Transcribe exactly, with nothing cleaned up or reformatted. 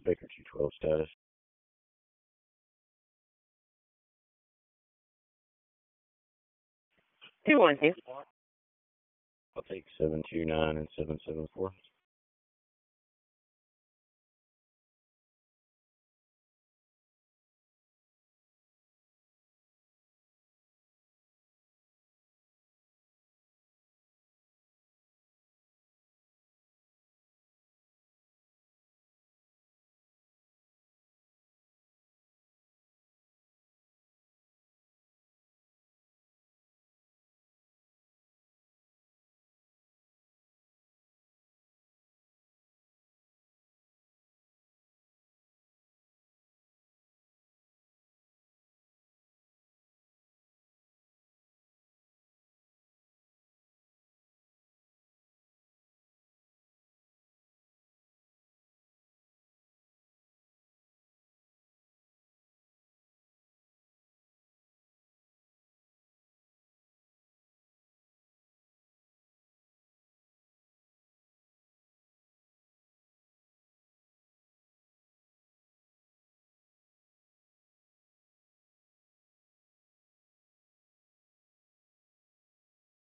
Baker two twelve status. two one two. I'll take seven two nine and seven seven four.